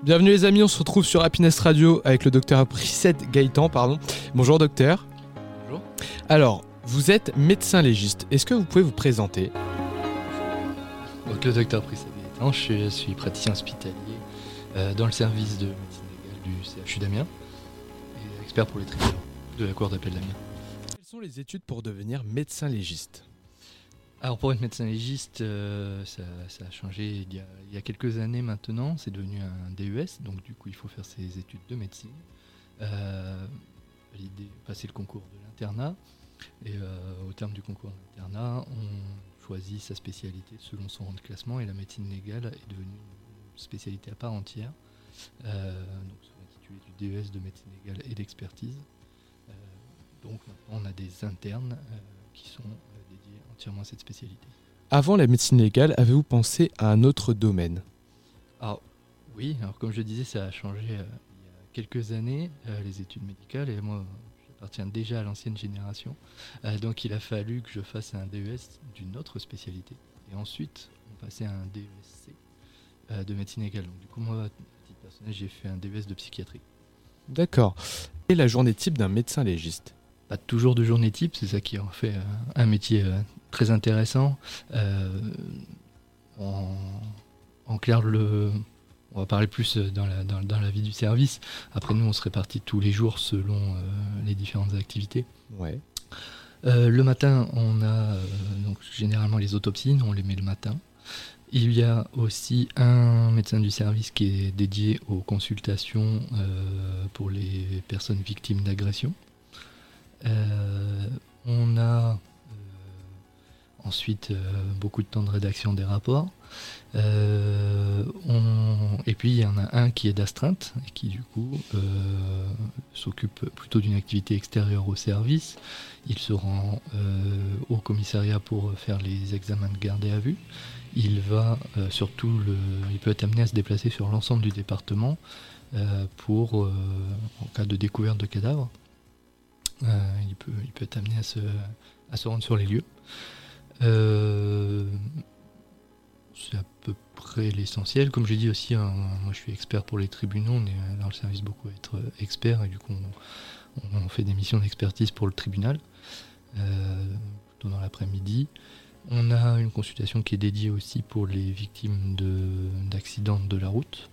Bienvenue les amis, on se retrouve sur Happiness Radio avec le docteur Bricetti Gaëtan. Bonjour docteur. Bonjour. Alors, vous êtes médecin légiste, est-ce que vous pouvez vous présenter ? Donc le docteur Bricetti Gaëtan, je suis praticien hospitalier dans le service de médecine légale du CHU d'Amiens et expert pour les tribunaux de la cour d'appel d'Amiens. Quelles sont les études pour devenir médecin légiste ? Alors pour être médecin légiste, ça a changé il y a quelques années maintenant, c'est devenu un DES, donc du coup il faut faire ses études de médecine, passer le concours de l'internat, et au terme du concours de l'internat, on choisit sa spécialité selon son rang de classement, et la médecine légale est devenue une spécialité à part entière, donc sous l'intitulé du DES de médecine légale et d'expertise. Donc maintenant on a des internes qui sont dédiés entièrement à cette spécialité. Avant la médecine légale, avez-vous pensé à un autre domaine ? Alors oui, comme je le disais, ça a changé il y a quelques années, les études médicales, et moi j'appartiens déjà à l'ancienne génération, donc il a fallu que je fasse un DES d'une autre spécialité, et ensuite on passait à un DESC de médecine légale. Donc du coup moi, à titre personnel, j'ai fait un DES de psychiatrie. D'accord. Quelle est la journée type d'un médecin légiste ? Pas toujours de journée type, c'est ça qui en fait un métier très intéressant. En clair, on va parler plus dans la vie du service. Après, nous, on se répartit tous les jours selon les différentes activités. Ouais. Le matin, on a donc généralement les autopsies, nous, on les met le matin. Il y a aussi un médecin du service qui est dédié aux consultations pour les personnes victimes d'agression. On a ensuite beaucoup de temps de rédaction des rapports. Et puis il y en a un qui est d'astreinte et qui du coup s'occupe plutôt d'une activité extérieure au service. Il se rend au commissariat pour faire les examens de garde à vue. Il va il peut être amené à se déplacer sur l'ensemble du département en cas de découverte de cadavres. Il peut être amené à se rendre sur les lieux. C'est à peu près l'essentiel. Comme j'ai dit aussi, moi je suis expert pour les tribunaux, on est dans le service beaucoup à être expert, et du coup on fait des missions d'expertise pour le tribunal, plutôt dans l'après-midi. On a une consultation qui est dédiée aussi pour les victimes d'accidents de la route.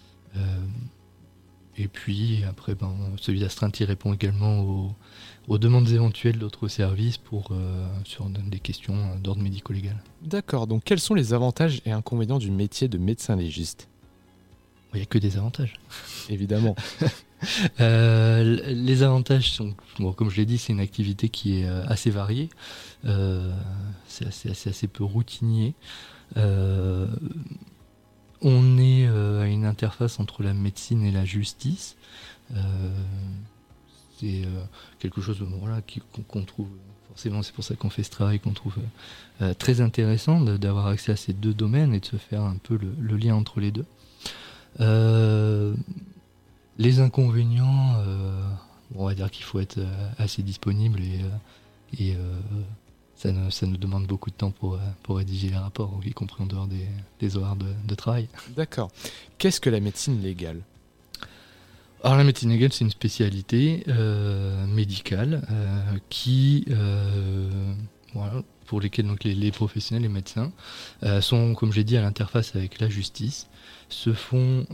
Et puis après, celui d'astreinte, il répond également aux demandes éventuelles d'autres services sur des questions d'ordre médico-légal. D'accord, donc quels sont les avantages et inconvénients du métier de médecin légiste ? Il n'y a que des avantages. Évidemment. Les avantages sont, comme je l'ai dit, c'est une activité qui est assez variée. C'est assez peu routinier. On est à une interface entre la médecine et la justice. C'est quelque chose qu'on trouve, forcément c'est pour ça qu'on fait ce travail, qu'on trouve très intéressant d'avoir accès à ces deux domaines et de se faire un peu le lien entre les deux. Les inconvénients, on va dire qu'il faut être assez disponible et ça nous demande beaucoup de temps pour rédiger les rapports, y compris en dehors des horaires de travail. D'accord. Qu'est-ce que la médecine légale ? Alors la médecine légale, c'est une spécialité médicale pour lesquelles donc, les professionnels, les médecins, sont, comme j'ai dit, à l'interface avec la justice, se font...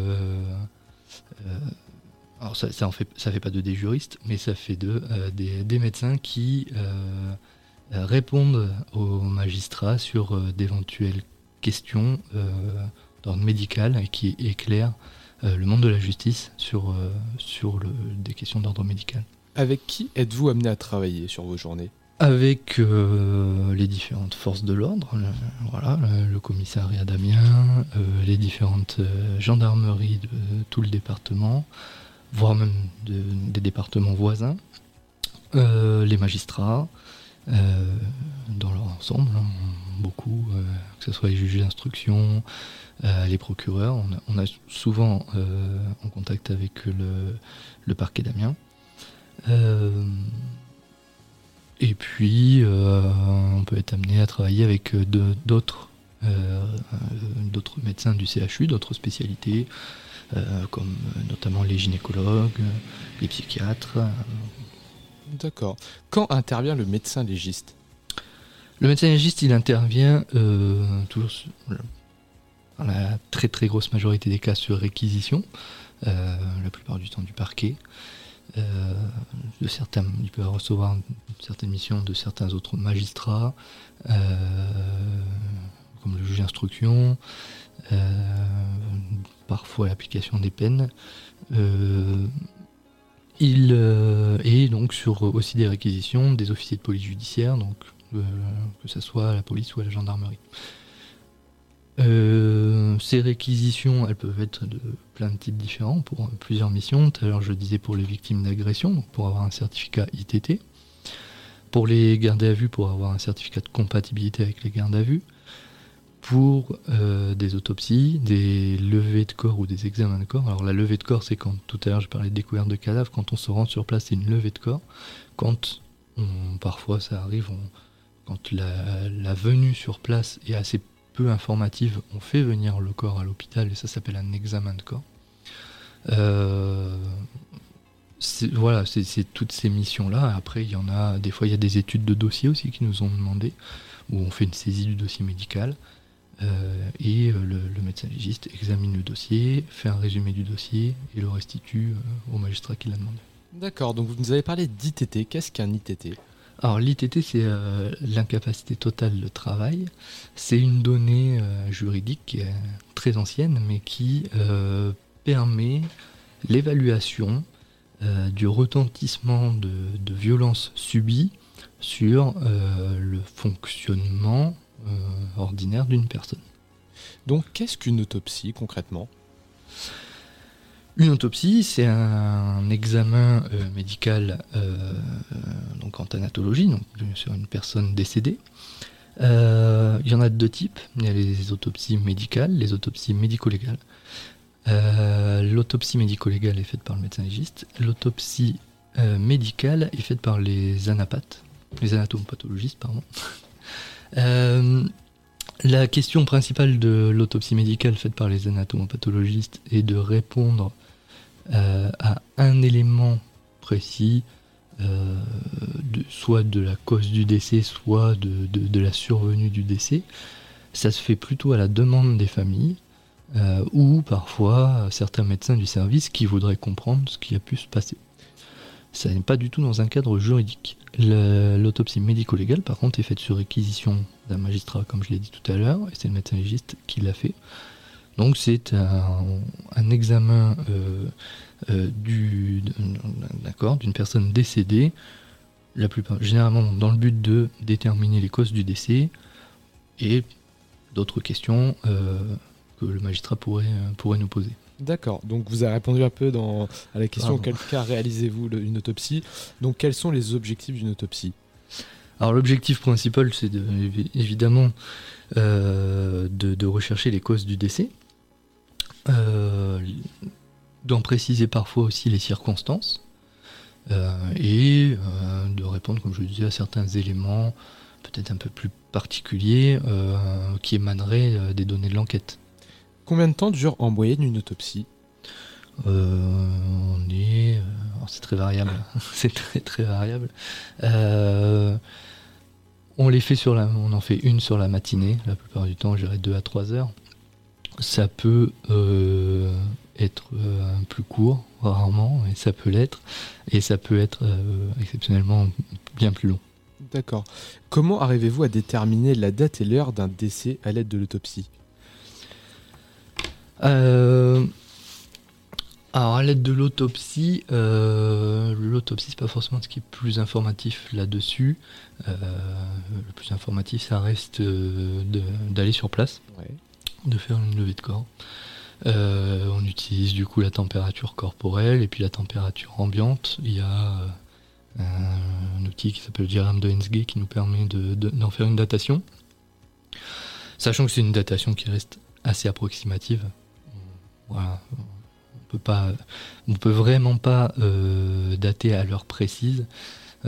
alors ça fait pas des juristes, mais ça fait des médecins qui... répondent aux magistrats sur d'éventuelles questions d'ordre médical et qui éclairent le monde de la justice sur des questions d'ordre médical. Avec qui êtes-vous amené à travailler sur vos journées ? Avec les différentes forces de l'ordre, le commissariat d'Amiens, les différentes gendarmeries de tout le département, voire même des départements voisins, les magistrats, dans leur ensemble, beaucoup, que ce soit les juges d'instruction, les procureurs. On a souvent en contact avec le parquet d'Amiens. Et puis, on peut être amené à travailler avec d'autres médecins du CHU, d'autres spécialités, comme notamment les gynécologues, les psychiatres. D'accord. Quand intervient le médecin légiste ? Le médecin légiste, il intervient toujours dans la très très grosse majorité des cas sur réquisition, la plupart du temps du parquet. Il peut recevoir certaines missions de certains autres magistrats, comme le juge d'instruction, parfois l'application des peines. Il est donc sur aussi des réquisitions des officiers de police judiciaire, donc que ce soit la police ou la gendarmerie. Ces réquisitions, elles peuvent être de plein de types différents pour plusieurs missions. Tout à l'heure, je disais pour les victimes d'agression, donc pour avoir un certificat ITT. Pour les gardés à vue, pour avoir un certificat de compatibilité avec les gardes à vue. Pour des autopsies, des levées de corps ou des examens de corps. Alors la levée de corps, c'est quand, tout à l'heure je parlais de découverte de cadavres, quand on se rend sur place, c'est une levée de corps. Parfois ça arrive, quand la venue sur place est assez peu informative, on fait venir le corps à l'hôpital et ça s'appelle un examen de corps. C'est toutes ces missions-là. Après, des fois il y a des études de dossier aussi qui nous ont demandé, où on fait une saisie du dossier médical. Et le médecin légiste examine le dossier, fait un résumé du dossier et le restitue au magistrat qui l'a demandé. D'accord, donc vous nous avez parlé d'ITT. Qu'est-ce qu'un ITT ? Alors l'ITT, c'est l'incapacité totale de travail. C'est une donnée juridique qui est très ancienne, mais qui permet l'évaluation du retentissement de violences subies sur le fonctionnement ordinaire d'une personne. Donc qu'est-ce qu'une autopsie concrètement ? Une autopsie, c'est un examen médical donc en thanatologie, donc sur une personne décédée. Il y en a de deux types. Il y a les autopsies médicales, les autopsies médico-légales. L'autopsie médico-légale est faite par le médecin légiste. L'autopsie médicale est faite par les anapathes, les anatomopathologistes, pardon. La question principale de l'autopsie médicale faite par les anatomopathologistes est de répondre à un élément précis, soit de la cause du décès, soit de la survenue du décès. Ça se fait plutôt à la demande des familles, ou parfois certains médecins du service qui voudraient comprendre ce qui a pu se passer. Ça n'est pas du tout dans un cadre juridique. L'autopsie médico-légale, par contre, est faite sur réquisition d'un magistrat, comme je l'ai dit tout à l'heure, et c'est le médecin légiste qui l'a fait. Donc c'est un examen d'une personne décédée, généralement dans le but de déterminer les causes du décès et d'autres questions que le magistrat pourrait nous poser. D'accord, donc vous avez répondu un peu à la question quel cas réalisez-vous une autopsie. Donc quels sont les objectifs d'une autopsie ? Alors l'objectif principal, c'est évidemment de rechercher les causes du décès, d'en préciser parfois aussi les circonstances, et de répondre, comme je le disais, à certains éléments peut-être un peu plus particuliers qui émaneraient des données de l'enquête. Combien de temps dure en moyenne une autopsie ? C'est très variable. C'est très très variable. On en fait une sur la matinée. La plupart du temps, je dirais 2 à 3 heures. Ça peut être plus court, rarement, et ça peut l'être. Et ça peut être exceptionnellement bien plus long. D'accord. Comment arrivez-vous à déterminer la date et l'heure d'un décès à l'aide de l'autopsie ? Alors à l'aide de l'autopsie, c'est pas forcément ce qui est plus informatif là-dessus. Le plus informatif, ça reste d'aller sur place, de faire une levée de corps. On utilise du coup la température corporelle et puis la température ambiante. Il y a un outil qui s'appelle le diagramme de Hensge qui nous permet d'en faire une datation. Sachant que c'est une datation qui reste assez approximative. Voilà. On peut vraiment pas dater à l'heure précise.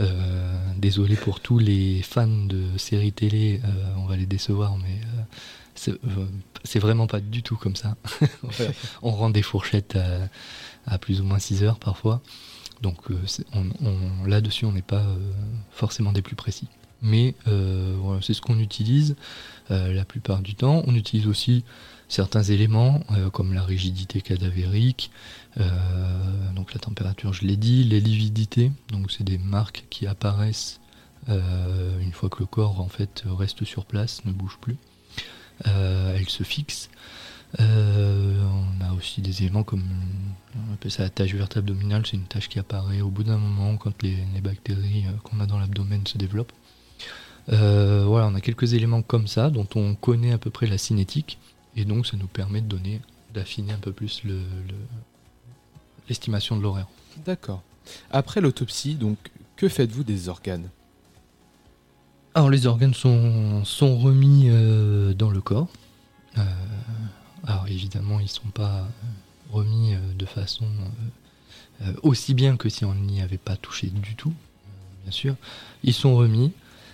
Désolé pour tous les fans de séries télé, on va les décevoir, mais C'est vraiment pas du tout comme ça. On rend des fourchettes à plus ou moins 6 heures parfois. Donc là-dessus, on n'est pas forcément des plus précis. Mais voilà, c'est ce qu'on utilise la plupart du temps. On utilise aussi certains éléments comme la rigidité cadavérique, donc la température, je l'ai dit, les lividités, donc c'est des marques qui apparaissent une fois que le corps en fait reste sur place, ne bouge plus. Elles se fixent. On a aussi des éléments comme, on appelle ça la tache verte abdominale, c'est une tache qui apparaît au bout d'un moment quand les bactéries qu'on a dans l'abdomen se développent. Voilà, on a quelques éléments comme ça dont on connaît à peu près la cinétique et donc ça nous permet d'affiner un peu plus l'estimation de l'horaire. D'accord. Après l'autopsie, donc, que faites-vous des organes ? Alors les organes sont remis dans le corps. Alors évidemment ils ne sont pas remis de façon aussi bien que si on n'y avait pas touché du tout, bien sûr. Ils sont remis.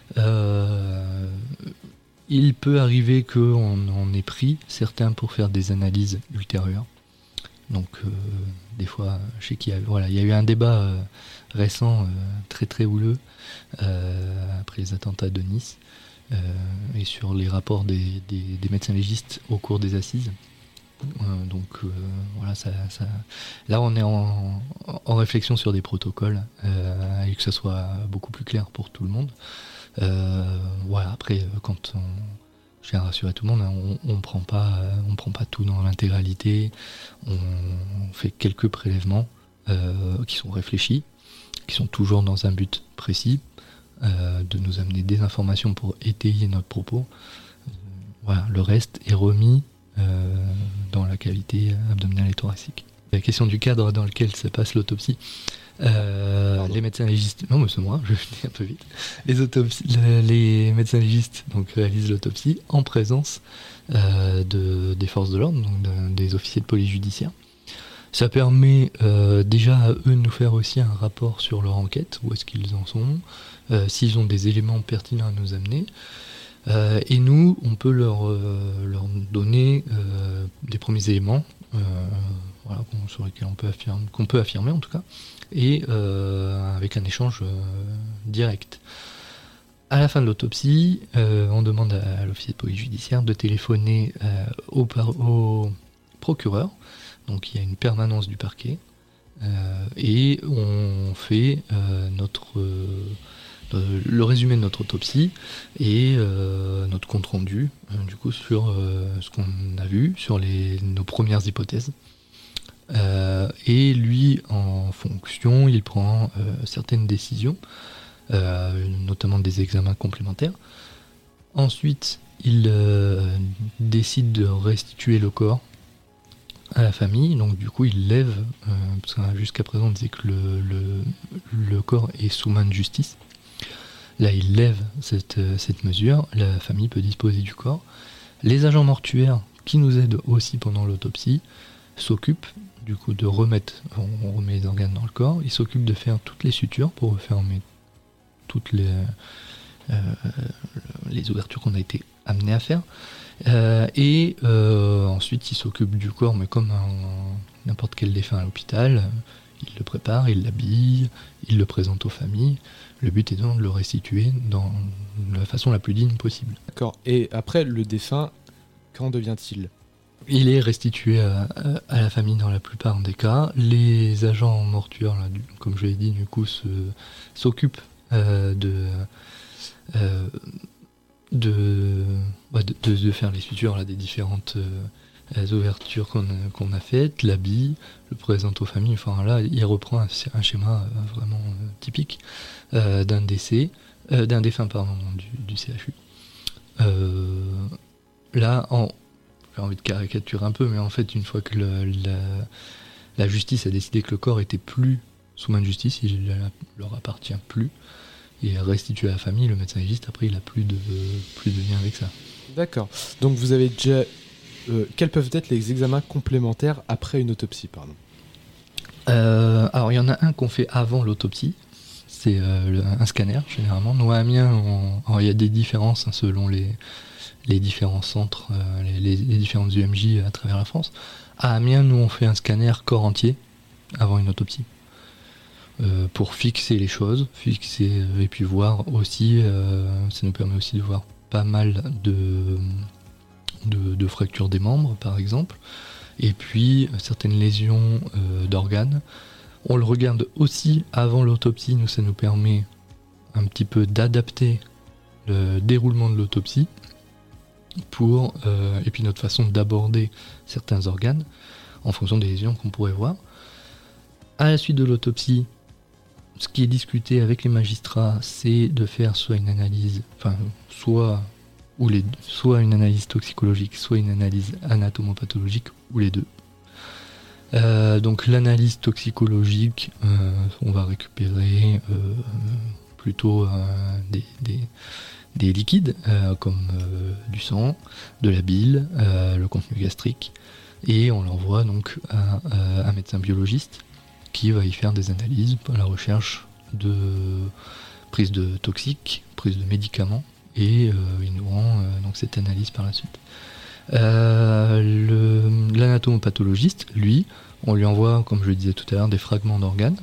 Il peut arriver qu'on en ait pris certains pour faire des analyses ultérieures. Donc des fois, je sais qu'il y a eu un débat récent très très houleux après les attentats de Nice et sur les rapports des médecins légistes au cours des assises. Donc voilà, là on est en réflexion sur des protocoles et que ça soit beaucoup plus clair pour tout le monde. Voilà, après je tiens à rassurer tout le monde, hein, on prend pas tout dans l'intégralité, on fait quelques prélèvements qui sont réfléchis, qui sont toujours dans un but précis, de nous amener des informations pour étayer notre propos. Voilà, le reste est remis dans la cavité abdominale et thoracique. La question du cadre dans lequel se passe l'autopsie. Les médecins légistes, non mais c'est moi, je vais un peu vite. Les médecins légistes donc réalisent l'autopsie en présence des forces de l'ordre, donc des officiers de police judiciaire. Ça permet déjà à eux de nous faire aussi un rapport sur leur enquête, où est-ce qu'ils en sont, s'ils ont des éléments pertinents à nous amener. Et nous, on peut leur donner des premiers éléments, voilà, sur lesquels qu'on peut affirmer en tout cas, et avec un échange direct. À la fin de l'autopsie, on demande à l'officier de police judiciaire de téléphoner au procureur, donc il y a une permanence du parquet, et on fait le résumé de notre autopsie et notre compte rendu du coup sur ce qu'on a vu, sur nos premières hypothèses. Et lui, en fonction, il prend certaines décisions, notamment des examens complémentaires. Ensuite, il décide de restituer le corps à la famille, donc du coup il lève, parce que jusqu'à présent on disait que le corps est sous main de justice. Là, il lève cette mesure, la famille peut disposer du corps. Les agents mortuaires, qui nous aident aussi pendant l'autopsie, s'occupent du coup de remettre, on remet les organes dans le corps, ils s'occupent de faire toutes les sutures pour refermer toutes les ouvertures qu'on a été amené à faire. Et ensuite, ils s'occupent du corps, mais comme n'importe quel défunt à l'hôpital, ils le préparent, ils l'habillent, ils le présentent aux familles. Le but étant de le restituer dans la façon la plus digne possible. D'accord. Et après, le défunt, qu'en devient-il ? Il est restitué à la famille dans la plupart des cas. Les agents mortuaires, là, comme je l'ai dit, du coup, s'occupent de faire les sutures là, des différentes ouvertures qu'on a faites, l'habille, le présente aux familles. Enfin là, il reprend un schéma vraiment typique d'un défunt du CHU. Là, j'ai envie de caricaturer un peu, mais en fait, une fois que la justice a décidé que le corps était plus sous main de justice, il leur appartient plus, il est restitué à la famille, le médecin légiste, après, il a plus de lien avec ça. D'accord. Donc vous avez déjà... quels peuvent être les examens complémentaires après une autopsie, pardon ? Alors, il y en a un qu'on fait avant l'autopsie. c'est un scanner généralement. Nous à Amiens, il y a des différences selon les différents centres, les différentes UMJ à travers la France. À Amiens, nous on fait un scanner corps entier avant une autopsie. Pour fixer les choses, et puis voir aussi, ça nous permet aussi de voir pas mal de fractures des membres par exemple, et puis certaines lésions d'organes. On le regarde aussi avant l'autopsie, ça nous permet un petit peu d'adapter le déroulement de l'autopsie et puis notre façon d'aborder certains organes en fonction des lésions qu'on pourrait voir. À la suite de l'autopsie, ce qui est discuté avec les magistrats, c'est de faire soit une analyse, soit une analyse toxicologique, soit une analyse anatomopathologique, ou les deux. Donc l'analyse toxicologique, on va récupérer plutôt des liquides comme du sang, de la bile, le contenu gastrique, et on l'envoie donc à un médecin biologiste qui va y faire des analyses à la recherche de prise de toxiques, prise de médicaments, et il nous rend donc cette analyse par la suite. L'anatomopathologiste, lui, on lui envoie, comme je le disais tout à l'heure, des fragments d'organes.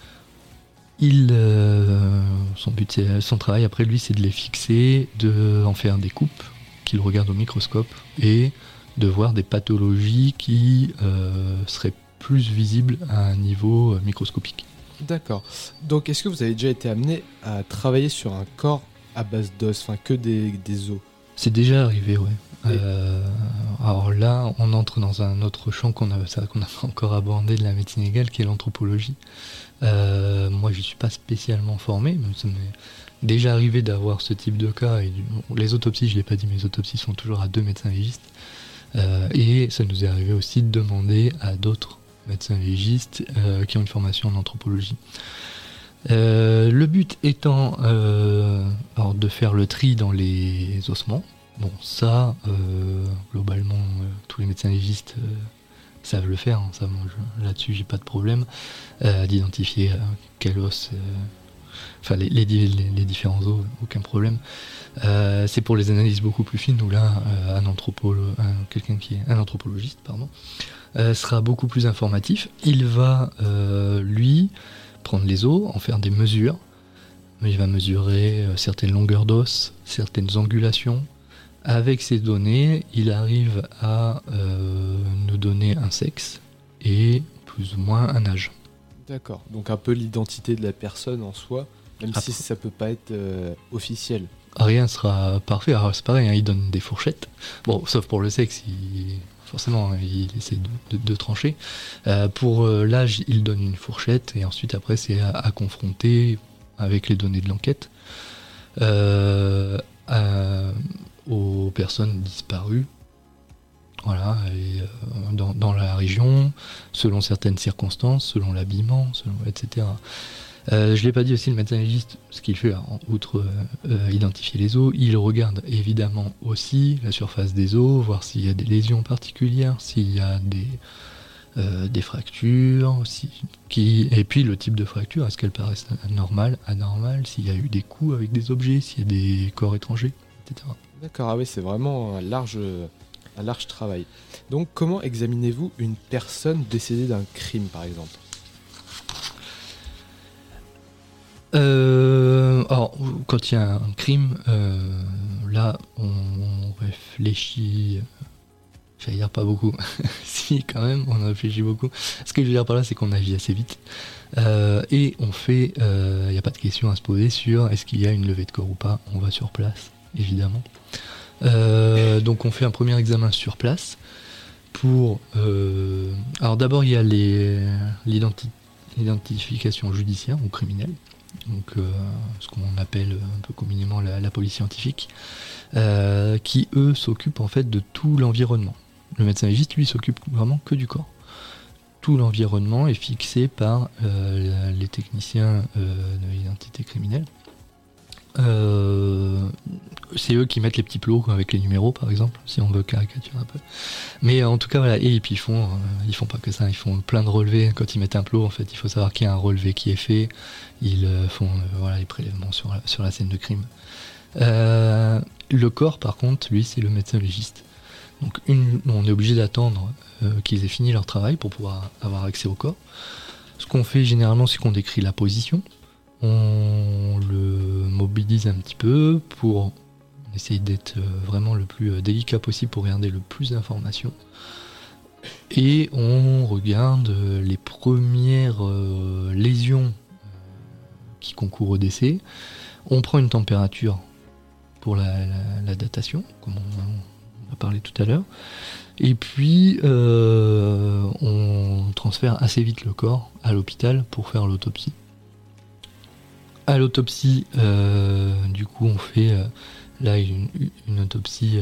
Son travail après lui, c'est de les fixer, d'en faire des coupes qu'il regarde au microscope et de voir des pathologies qui seraient plus visibles à un niveau microscopique. D'accord. Donc est-ce que vous avez déjà été amené à travailler sur un corps à base d'os, que des os? C'est déjà arrivé, ouais. Alors là, on entre dans un autre champ qu'on n'a pas encore abordé de la médecine légale, qui est l'anthropologie. Moi, je ne suis pas spécialement formé, mais ça m'est déjà arrivé d'avoir ce type de cas. Et les autopsies, je ne l'ai pas dit, mais les autopsies sont toujours à 2 médecins légistes. Et ça nous est arrivé aussi de demander à d'autres médecins légistes qui ont une formation en anthropologie. Le but étant de faire le tri dans les ossements. Bon, ça, globalement, tous les médecins légistes savent le faire. Ça, moi, là-dessus, j'ai pas de problème d'identifier quel os, les différents os, aucun problème. C'est pour les analyses beaucoup plus fines où là, un anthropologiste, sera beaucoup plus informatif. Il va, lui, prendre les os, en faire des mesures. Il va mesurer certaines longueurs d'os, certaines angulations. Avec ces données, il arrive à nous donner un sexe et plus ou moins un âge. D'accord, donc un peu l'identité de la personne en soi, même si ça peut pas être officiel. Rien sera parfait. Alors c'est pareil, il donne des fourchettes. Bon, sauf pour le sexe, forcément, il essaie de trancher. Pour l'âge, il donne une fourchette et ensuite après c'est à confronter avec les données de l'enquête aux personnes disparues. Voilà, et dans la région, selon certaines circonstances, selon l'habillement, etc. Je ne l'ai pas dit aussi, le médecin légiste, ce qu'il fait, outre identifier les os, il regarde évidemment aussi la surface des os, voir s'il y a des lésions particulières, s'il y a des fractures, et puis le type de fracture, est-ce qu'elle paraissent normales, anormales, s'il y a eu des coups avec des objets, s'il y a des corps étrangers, etc. D'accord, ah oui, c'est vraiment un large travail. Donc comment examinez-vous une personne décédée d'un crime, par exemple ? Alors, quand il y a un crime, là, on réfléchit, j'allais dire pas beaucoup, si quand même, on réfléchit beaucoup. Ce que je veux dire par là, c'est qu'on agit assez vite. Et on fait, il n'y a pas de question à se poser sur est-ce qu'il y a une levée de corps ou pas. On va sur place, évidemment. Donc on fait un premier examen sur place pour... alors d'abord, il y a l'identification judiciaire ou criminelle. Donc ce qu'on appelle un peu communément la police scientifique, qui eux s'occupent en fait de tout l'environnement. Le médecin légiste, lui, s'occupe vraiment que du corps. Tout l'environnement est fixé par les techniciens de l'identité criminelle. c'est eux qui mettent les petits plots avec les numéros, par exemple, si on veut caricaturer un peu. Mais en tout cas, voilà. Et puis ils font pas que ça, ils font plein de relevés. Quand ils mettent un plot, en fait, il faut savoir qu'il y a un relevé qui est fait. Ils font les prélèvements sur la scène de crime. Le corps, par contre, lui, c'est le médecin légiste. Donc on est obligé d'attendre qu'ils aient fini leur travail pour pouvoir avoir accès au corps. Ce qu'on fait généralement, c'est qu'on décrit la position. On le mobilise un petit peu pour essayer d'être vraiment le plus délicat possible pour regarder le plus d'informations. Et on regarde les premières lésions qui concourent au décès. On prend une température pour la datation, comme on a parlé tout à l'heure. Et puis, on transfère assez vite le corps à l'hôpital pour faire l'autopsie. À l'autopsie, du coup, on fait là une autopsie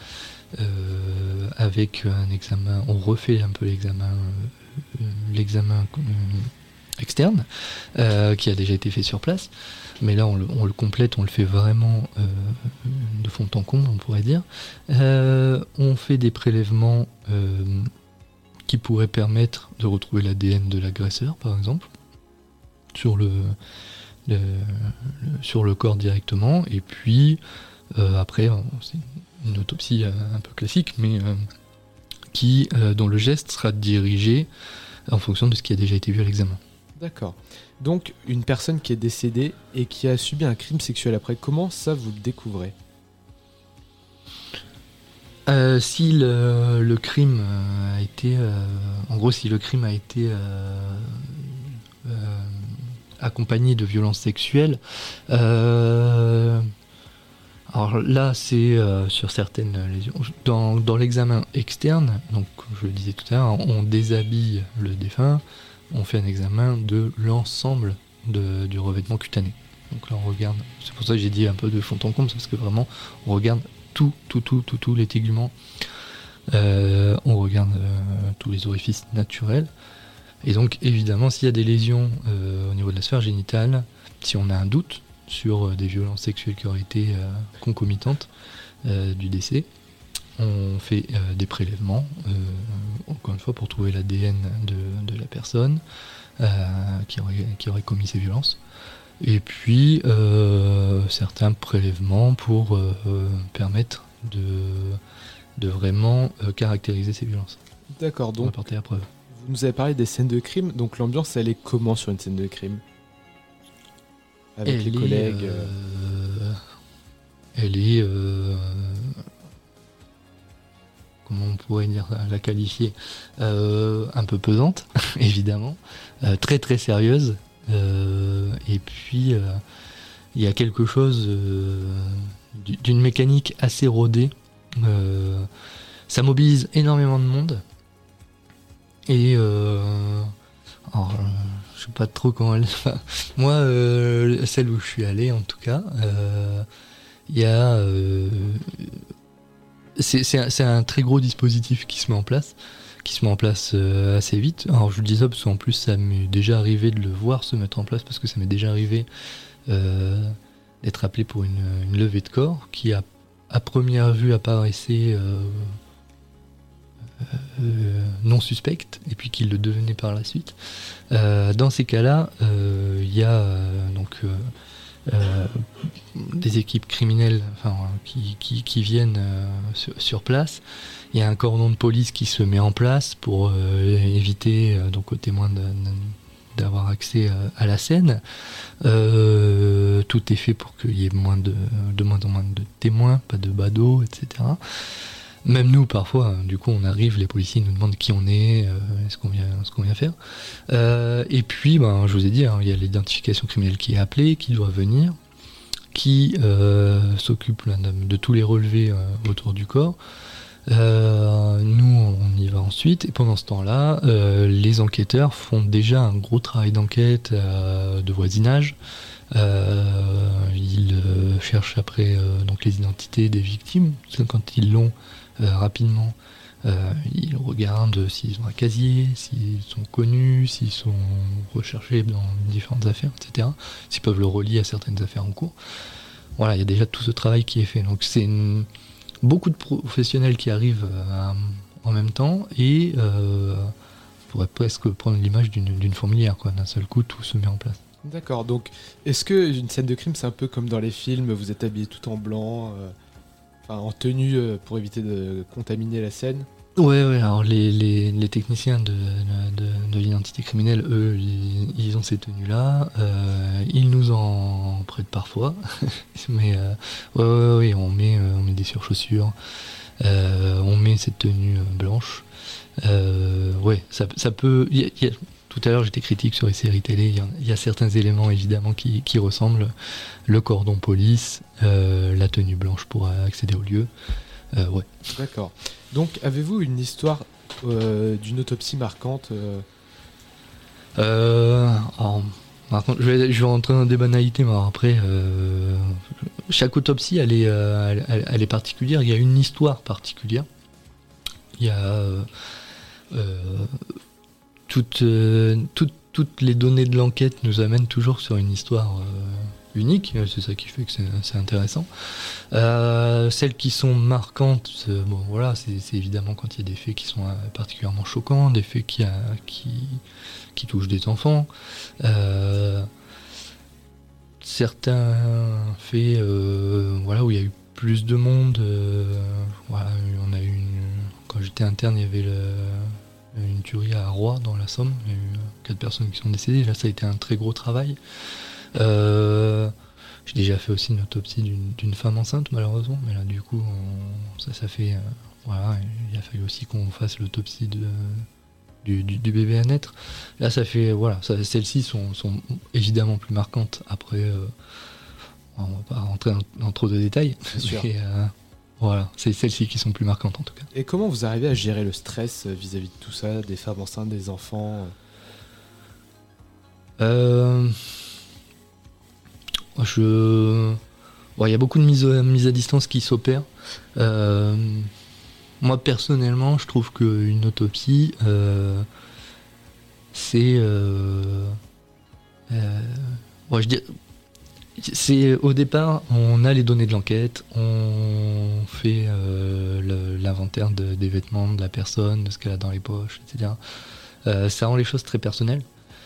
avec un examen. On refait un peu l'examen externe qui a déjà été fait sur place. Mais là, on le complète, on le fait vraiment de fond en comble, on pourrait dire. On fait des prélèvements qui pourraient permettre de retrouver l'ADN de l'agresseur, par exemple, sur le corps directement. Et puis, après, c'est une autopsie un peu classique, mais dont le geste sera dirigé en fonction de ce qui a déjà été vu à l'examen. D'accord. Donc, une personne qui est décédée et qui a subi un crime sexuel après, comment ça vous le découvrez ? Si le crime a été... en gros, si le crime a été accompagné de violences sexuelles, alors là, c'est sur certaines lésions. Dans l'examen externe, donc je le disais tout à l'heure, on déshabille le défunt, on fait un examen de l'ensemble du revêtement cutané. Donc là on regarde, c'est pour ça que j'ai dit un peu de fond en comble, parce que vraiment on regarde tout les téguments, on regarde tous les orifices naturels, et donc évidemment s'il y a des lésions au niveau de la sphère génitale, si on a un doute sur des violences sexuelles qui auraient été concomitantes du décès, on fait des prélèvements, encore une fois pour trouver l'ADN de la personne qui aurait commis ces violences. Et puis certains prélèvements pour permettre de vraiment caractériser ces violences. D'accord, donc apporter la preuve. Vous nous avez parlé des scènes de crime, donc l'ambiance elle est comment sur une scène de crime ? Avec les collègues Elle est... comment on pourrait la qualifier, un peu pesante, évidemment, très très sérieuse, et puis il y a quelque chose d'une mécanique assez rodée, ça mobilise énormément de monde, et alors, je sais pas trop comment elle... Moi, celle où je suis allé, en tout cas, il y a... C'est un très gros dispositif qui se met en place assez vite. Alors je le dis ça parce qu'en plus ça m'est déjà arrivé de le voir se mettre en place, parce que ça m'est déjà arrivé d'être appelé pour une levée de corps qui à première vue apparaissait non suspecte et puis qui le devenait par la suite. Dans ces cas-là, il y a donc des équipes criminelles qui viennent sur place. Il y a un cordon de police qui se met en place pour éviter donc aux témoins d'avoir accès à la scène. Tout est fait pour qu'il y ait de moins en moins de témoins, pas de badauds, etc. Même nous, parfois, du coup, on arrive, les policiers nous demandent qui on est, ce qu'on vient faire. Et puis, je vous ai dit, il y a l'identification criminelle qui est appelée, qui doit venir, qui s'occupe de tous les relevés autour du corps. Nous, on y va ensuite, et pendant ce temps-là, les enquêteurs font déjà un gros travail d'enquête, de voisinage. Ils cherchent après donc les identités des victimes, parce que quand ils l'ont rapidement, ils regardent s'ils ont un casier, s'ils sont connus, s'ils sont recherchés dans différentes affaires, etc. S'ils peuvent le relier à certaines affaires en cours. voilà, il y a déjà tout ce travail qui est fait. Donc c'est beaucoup de professionnels qui arrivent en même temps et on pourrait presque prendre l'image d'une fourmilière, quoi. D'un seul coup, tout se met en place. D'accord, donc est-ce que une scène de crime, c'est un peu comme dans les films, vous êtes habillé tout en blanc, en tenue pour éviter de contaminer la scène? Ouais, alors les techniciens de l'identité criminelle, eux, ils ont ces tenues-là. Ils nous en prêtent parfois. Mais ouais, on met des surchaussures. On met cette tenue blanche. Ouais, ça peut... Tout à l'heure, j'étais critique sur les séries télé. Il y a certains éléments, évidemment, qui ressemblent. Le cordon police, la tenue blanche pour accéder au lieu. Ouais. D'accord. Donc, avez-vous une histoire d'une autopsie marquante Alors, maintenant, je vais rentrer dans des banalités, mais alors après, chaque autopsie, elle est particulière. Il y a une histoire particulière. Il y a toutes les données de l'enquête nous amènent toujours sur une histoire unique. C'est ça qui fait que c'est intéressant. Celles qui sont marquantes, bon voilà, c'est évidemment quand il y a des faits qui sont particulièrement choquants, des faits qui touchent des enfants. Certains faits, voilà, où il y a eu plus de monde. Voilà, on a eu quand j'étais interne, il y avait une tuerie à Roye dans la Somme. Il y a eu 4 personnes qui sont décédées. Là, ça a été un très gros travail. J'ai déjà fait aussi une autopsie d'une femme enceinte, malheureusement, mais là du coup ça fait voilà, il a fallu aussi qu'on fasse l'autopsie du bébé à naître. Là ça fait voilà, celles-ci sont évidemment plus marquantes. Après on va pas rentrer dans trop de détails, mais voilà, c'est celles-ci qui sont plus marquantes en tout cas. Et comment vous arrivez à gérer le stress vis-à-vis de tout ça, des femmes enceintes, des enfants il y a beaucoup de mise à distance qui s'opère. Moi personnellement, je trouve qu'une autopsie, c'est au départ, on a les données de l'enquête, on fait l'inventaire des vêtements de la personne, de ce qu'elle a dans les poches, etc. Ça rend les choses très personnelles.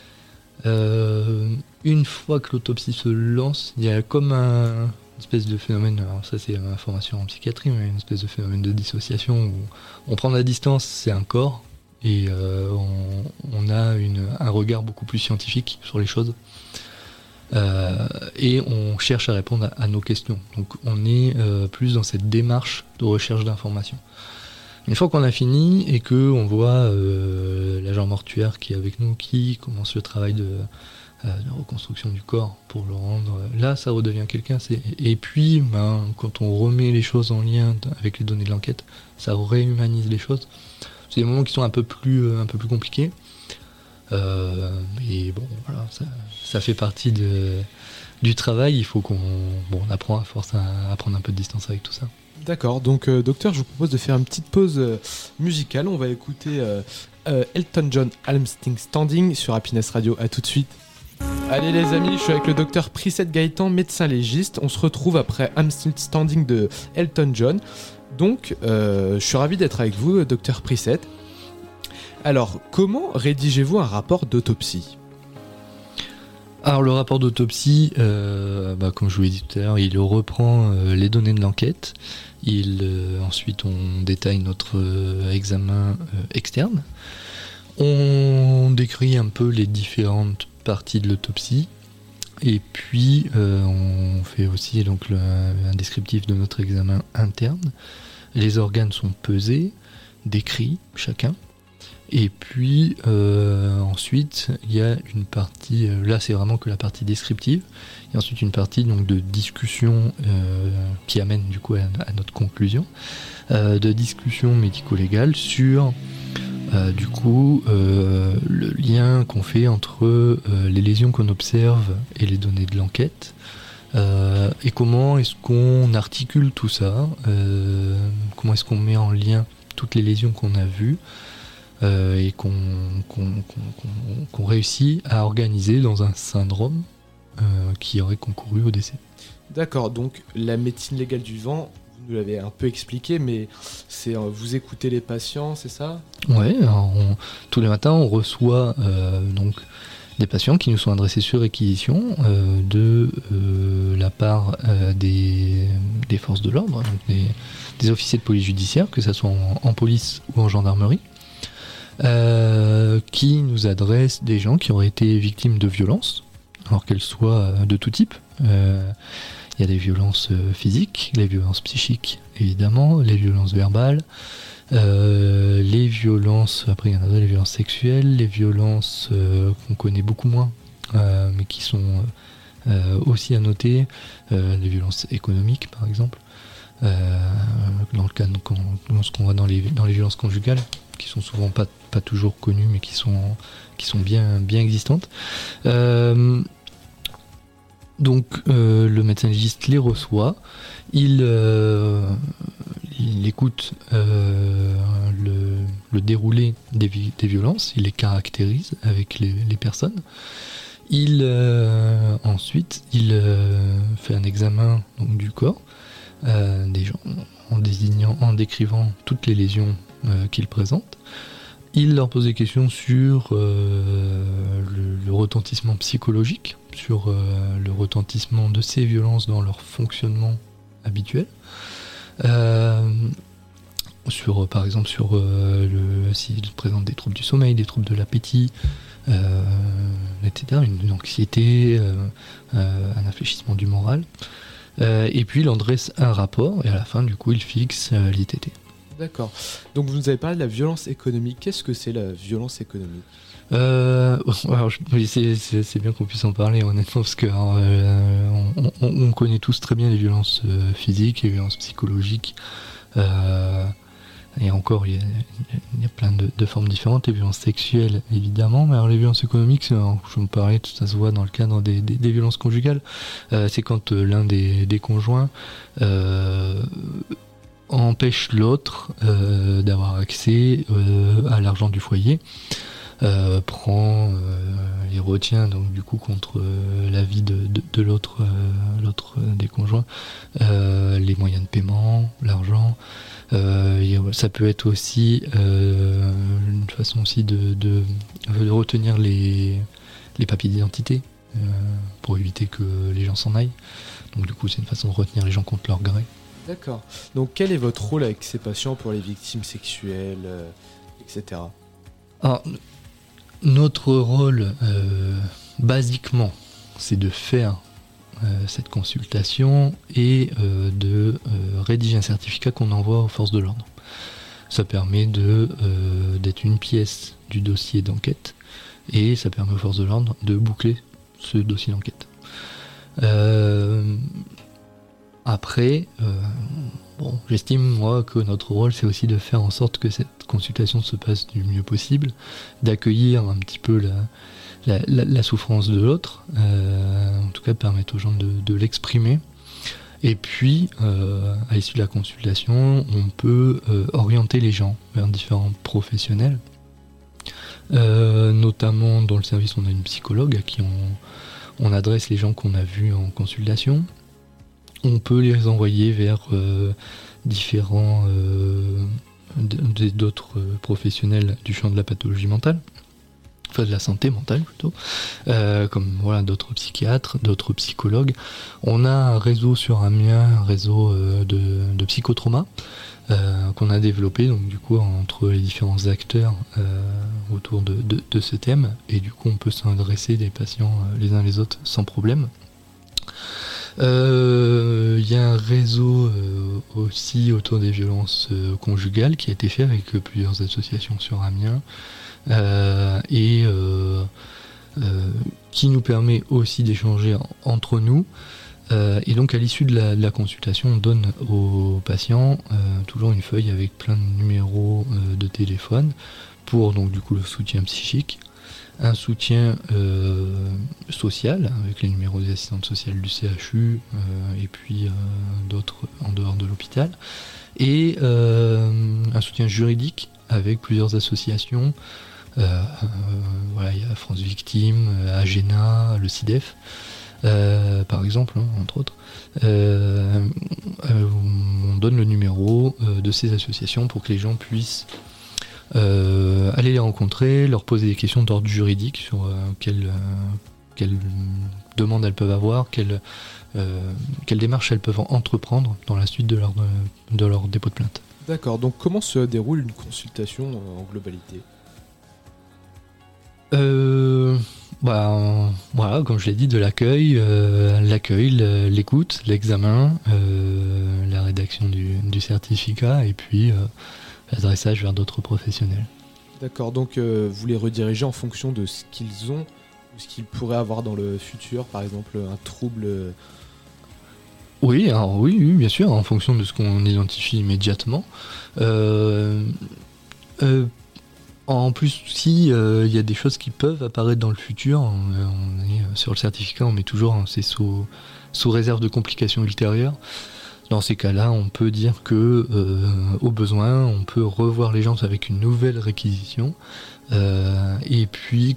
Une fois que l'autopsie se lance, il y a comme une espèce de phénomène, alors ça c'est ma formation en psychiatrie, mais une espèce de phénomène de dissociation où on prend la distance, c'est un corps, et on a un regard beaucoup plus scientifique sur les choses. Et on cherche à répondre à nos questions. Donc on est plus dans cette démarche de recherche d'informations. Une fois qu'on a fini et qu'on voit l'agent mortuaire qui est avec nous, qui commence le travail de reconstruction du corps pour le rendre... Là, ça redevient quelqu'un. Et puis, quand on remet les choses en lien avec les données de l'enquête, ça réhumanise les choses. C'est des moments qui sont un peu plus compliqués. Et bon, voilà, ça fait partie du travail. Il faut qu'on apprend à force à prendre un peu de distance avec tout ça. D'accord, donc docteur, je vous propose de faire une petite pause musicale. On va écouter Elton John, I'm Still Standing sur Happiness Radio. À tout de suite. Allez les amis, je suis avec le docteur Preset Gaëtan, médecin légiste. On se retrouve après I'm Still Standing de Elton John. Donc, je suis ravi d'être avec vous, docteur Preset. Alors, comment rédigez-vous un rapport d'autopsie ? Alors le rapport d'autopsie, comme je vous l'ai dit tout à l'heure, il reprend les données de l'enquête. Ensuite on détaille notre examen externe. On décrit un peu les différentes parties de l'autopsie. Et puis on fait aussi donc un descriptif de notre examen interne. Les organes sont pesés, décrits chacun. Et puis ensuite il y a une partie, là c'est vraiment que la partie descriptive, et ensuite une partie donc de discussion qui amène du coup à notre conclusion, de discussion médico-légale sur du coup le lien qu'on fait entre les lésions qu'on observe et les données de l'enquête, et comment est-ce qu'on articule tout ça, comment est-ce qu'on met en lien toutes les lésions qu'on a vues, et qu'on réussit à organiser dans un syndrome qui auraient concouru au décès. D'accord, donc la médecine légale du vivant, vous nous l'avez un peu expliqué, mais c'est vous écoutez les patients, c'est ça ? Ouais, tous les matins on reçoit donc des patients qui nous sont adressés sur réquisition de la part des forces de l'ordre, donc des officiers de police judiciaire, que ce soit en police ou en gendarmerie, qui nous adressent des gens qui auraient été victimes de violences, alors qu'elles soient de tout type. Il y a des violences physiques, les violences psychiques évidemment, les violences verbales, les violences, après il y en a les violences sexuelles, les violences qu'on connaît beaucoup moins, mais qui sont aussi à noter, les violences économiques par exemple, dans le cas de ce qu'on voit dans les violences conjugales, qui sont souvent pas toujours connues, mais qui sont bien existantes. Donc le médecin légiste les reçoit, il écoute le déroulé des violences, il les caractérise avec les personnes. Ensuite, il fait un examen donc, du corps des gens en décrivant toutes les lésions qu'ils présentent. Il leur pose des questions sur le retentissement psychologique, sur le retentissement de ces violences dans leur fonctionnement habituel, par exemple sur s'ils présentent des troubles du sommeil, des troubles de l'appétit, etc., une anxiété, un infléchissement du moral. Et puis il en dresse un rapport et à la fin du coup il fixe l'ITT. D'accord. Donc vous nous avez parlé de la violence économique. Qu'est-ce que c'est la violence économique ? Alors, c'est bien qu'on puisse en parler honnêtement parce que on connaît tous très bien les violences physiques, les violences psychologiques. Et encore, il y a plein de formes différentes, les violences sexuelles évidemment, mais alors les violences économiques, je me parlais, tout ça se voit dans le cadre des violences conjugales, c'est quand l'un des conjoints empêche l'autre d'avoir accès à l'argent du foyer, prend et retient donc du coup contre l'avis de l'autre des conjoints les moyens de paiement, l'argent. Ça peut être aussi une façon aussi de retenir les papiers d'identité pour éviter que les gens s'en aillent. Donc du coup c'est une façon de retenir les gens contre leur gré. D'accord. Donc quel est votre rôle avec ces patients pour les victimes sexuelles, etc. Alors, notre rôle, basiquement, c'est de faire cette consultation et de rédiger un certificat qu'on envoie aux forces de l'ordre. Ça permet d'être une pièce du dossier d'enquête et ça permet aux forces de l'ordre de boucler ce dossier d'enquête. Après, j'estime moi que notre rôle c'est aussi de faire en sorte que cette consultation se passe du mieux possible, d'accueillir un petit peu la souffrance de l'autre, en tout cas de permettre aux gens de l'exprimer. Et puis, à l'issue de la consultation, on peut orienter les gens vers différents professionnels. Notamment dans le service, on a une psychologue à qui on adresse les gens qu'on a vus en consultation. On peut les envoyer vers d'autres professionnels du champ de la pathologie mentale, enfin de la santé mentale plutôt, comme voilà, d'autres psychiatres, d'autres psychologues. On a un réseau sur Amiens, un réseau de psychotrauma qu'on a développé donc du coup entre les différents acteurs autour de ce thème, et du coup on peut s'adresser des patients les uns les autres sans problème. Il y a un réseau aussi autour des violences conjugales qui a été fait avec plusieurs associations sur Amiens et qui nous permet aussi d'échanger entre nous. Et donc à l'issue de la consultation, on donne aux patients toujours une feuille avec plein de numéros de téléphone pour donc du coup le soutien psychique, un soutien social avec les numéros des assistantes sociales du CHU et puis d'autres en dehors de l'hôpital, et un soutien juridique avec plusieurs associations. Voilà, il y a France Victime, Agena, le CIDEF, par exemple, hein, entre autres. On donne le numéro de ces associations pour que les gens puissent aller les rencontrer, leur poser des questions d'ordre juridique sur quelles demandes elles peuvent avoir, quelles démarches elles peuvent entreprendre dans la suite de leur dépôt de plainte. D'accord, donc comment se déroule une consultation en globalité ? Voilà, comme je l'ai dit, de l'accueil, l'écoute, l'examen, la rédaction du certificat et puis l'adressage vers d'autres professionnels. D'accord, donc vous les redirigez en fonction de ce qu'ils ont ou ce qu'ils pourraient avoir dans le futur, par exemple un trouble. Oui, bien sûr, en fonction de ce qu'on identifie immédiatement. En plus, si il y a des choses qui peuvent apparaître dans le futur, on est sur le certificat, on met toujours c'est sous réserve de complications ultérieures. Dans ces cas-là, on peut dire que, au besoin, on peut revoir les gens avec une nouvelle réquisition, et puis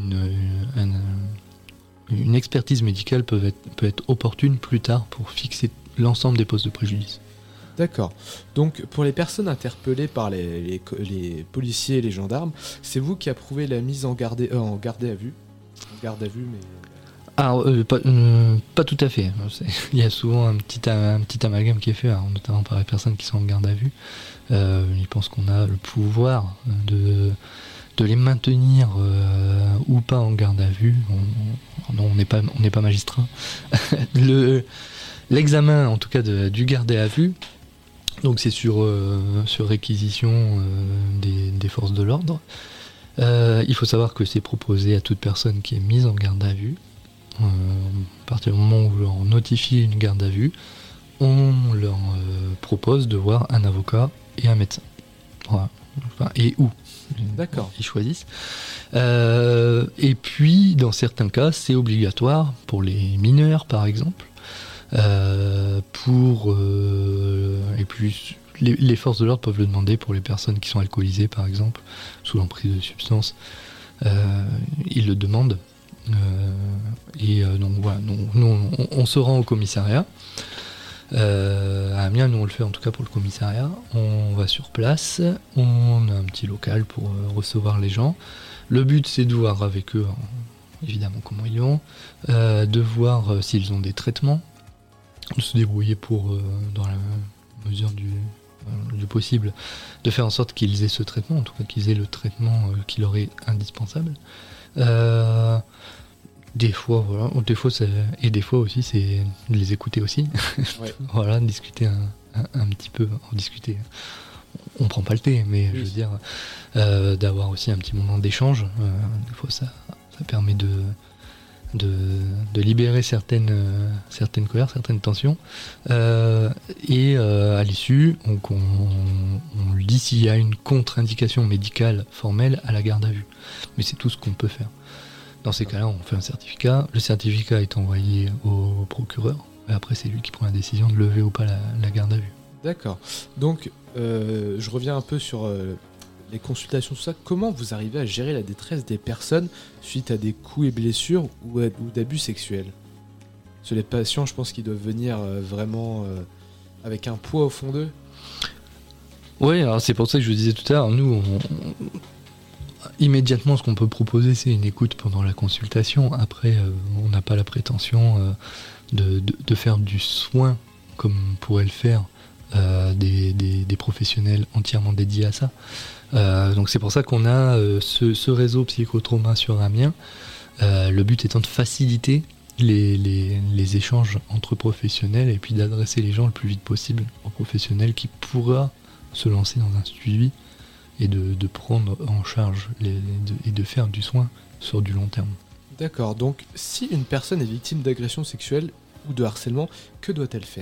une expertise médicale peut être opportune plus tard pour fixer l'ensemble des causes de préjudice. D'accord. Donc pour les personnes interpellées par les policiers et les gendarmes, c'est vous qui approuvez la mise en garde à vue. En garde à vue, mais... Alors, pas tout à fait. Il y a souvent un petit amalgame qui est fait, notamment par les personnes qui sont en garde à vue. Ils pensent qu'on a le pouvoir de les maintenir ou pas en garde à vue. Non, on n'est pas magistrat. L'examen, en tout cas, du gardé à vue, donc c'est sur réquisition des forces de l'ordre. Il faut savoir que c'est proposé à toute personne qui est mise en garde à vue. À partir du moment où on leur notifie une garde à vue, on leur propose de voir un avocat et un médecin. Voilà. Et où D'accord. Ils choisissent. Et puis, dans certains cas, c'est obligatoire pour les mineurs, par exemple. Et puis, les forces de l'ordre peuvent le demander pour les personnes qui sont alcoolisées, par exemple, sous l'emprise de substances. Ils le demandent. Donc voilà, nous on se rend au commissariat. À Amiens, nous on le fait en tout cas pour le commissariat. On va sur place, on a un petit local pour recevoir les gens. Le but c'est de voir avec eux, évidemment, comment ils vont, de voir s'ils ont des traitements, de se débrouiller pour, dans la mesure du possible, de faire en sorte qu'ils aient ce traitement, en tout cas qu'ils aient le traitement qui leur est indispensable. Des fois aussi c'est de les écouter aussi. Ouais. Voilà, discuter un petit peu, discuter. On prend pas le thé, mais oui. Je veux dire d'avoir aussi un petit moment d'échange. Des fois ça permet de libérer certaines colères, certaines tensions. Et à l'issue, donc on dit s'il y a une contre-indication médicale formelle à la garde à vue. Mais c'est tout ce qu'on peut faire. Dans ces cas-là, on fait un certificat. Le certificat est envoyé au procureur. Et après, c'est lui qui prend la décision de lever ou pas la garde à vue. D'accord. Donc, je reviens un peu sur les consultations, tout ça. Comment vous arrivez à gérer la détresse des personnes suite à des coups et blessures ou d'abus sexuels ? Sur les patients, je pense qu'ils doivent venir vraiment avec un poids au fond d'eux. Oui, alors c'est pour ça que je vous disais tout à l'heure, nous, immédiatement, ce qu'on peut proposer, c'est une écoute pendant la consultation. Après, on n'a pas la prétention de faire du soin comme pourraient le faire des professionnels entièrement dédiés à ça. Donc c'est pour ça qu'on a ce réseau psychotrauma sur Amiens. Le but étant de faciliter les échanges entre professionnels et puis d'adresser les gens le plus vite possible aux professionnels qui pourra se lancer dans un suivi et de prendre en charge et de faire du soin sur du long terme. D'accord, donc si une personne est victime d'agression sexuelle ou de harcèlement, que doit-elle faire ?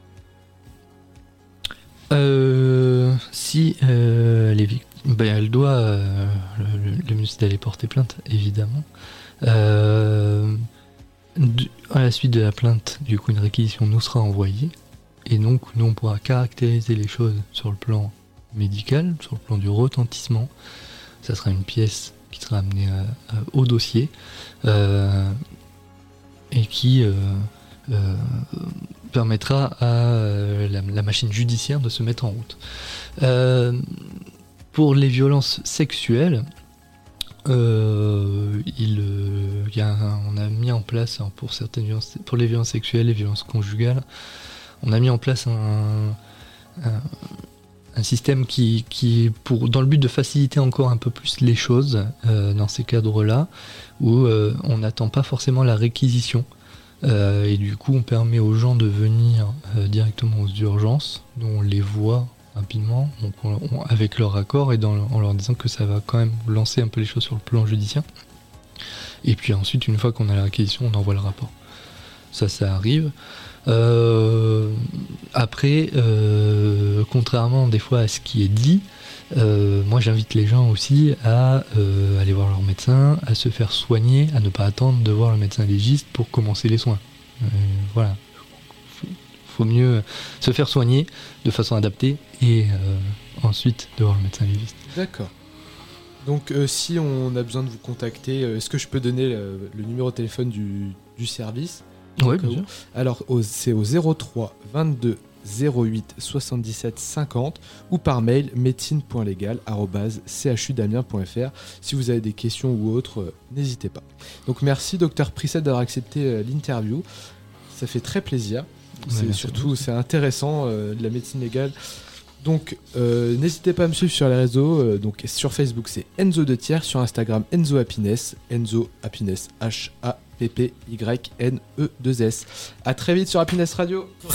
Si elle est victime, elle doit, le mieux c'est d'aller porter plainte, évidemment. À la suite de la plainte, du coup, une réquisition nous sera envoyée, et donc nous on pourra caractériser les choses sur le plan médical, sur le plan du retentissement. Ça sera une pièce qui sera amenée au dossier. et qui permettra à la machine judiciaire de se mettre en route. Pour les violences sexuelles, on a mis en place, pour certaines violences, pour les violences sexuelles et violences conjugales, on a mis en place un système qui dans le but de faciliter encore un peu plus les choses dans ces cadres-là, où on n'attend pas forcément la réquisition. Et du coup, on permet aux gens de venir directement aux urgences, dont on les voit rapidement, donc avec leur accord et en leur disant que ça va quand même lancer un peu les choses sur le plan judiciaire. Et puis ensuite, une fois qu'on a la réquisition, on envoie le rapport. Ça arrive. Après, contrairement des fois à ce qui est dit, moi j'invite les gens aussi à aller voir leur médecin, à se faire soigner, à ne pas attendre de voir le médecin légiste pour commencer les soins. Voilà. Faut mieux se faire soigner de façon adaptée et ensuite de voir le médecin légiste. D'accord. Donc si on a besoin de vous contacter, est-ce que je peux donner le numéro de téléphone du service ? Oui, bien sûr. Alors c'est au 03 22 08 77 50 ou par mail médecine.legale@chudamien.fr. Si vous avez des questions ou autres, n'hésitez pas. Donc merci Dr Prissette d'avoir accepté l'interview. Ça fait très plaisir. C'est intéressant de la médecine légale. Donc n'hésitez pas à me suivre sur les réseaux. Donc sur Facebook c'est Enzo de Thiers, sur Instagram Enzo Happiness, Enzo Happiness HAPPYNE2S. À très vite sur Happiness Radio.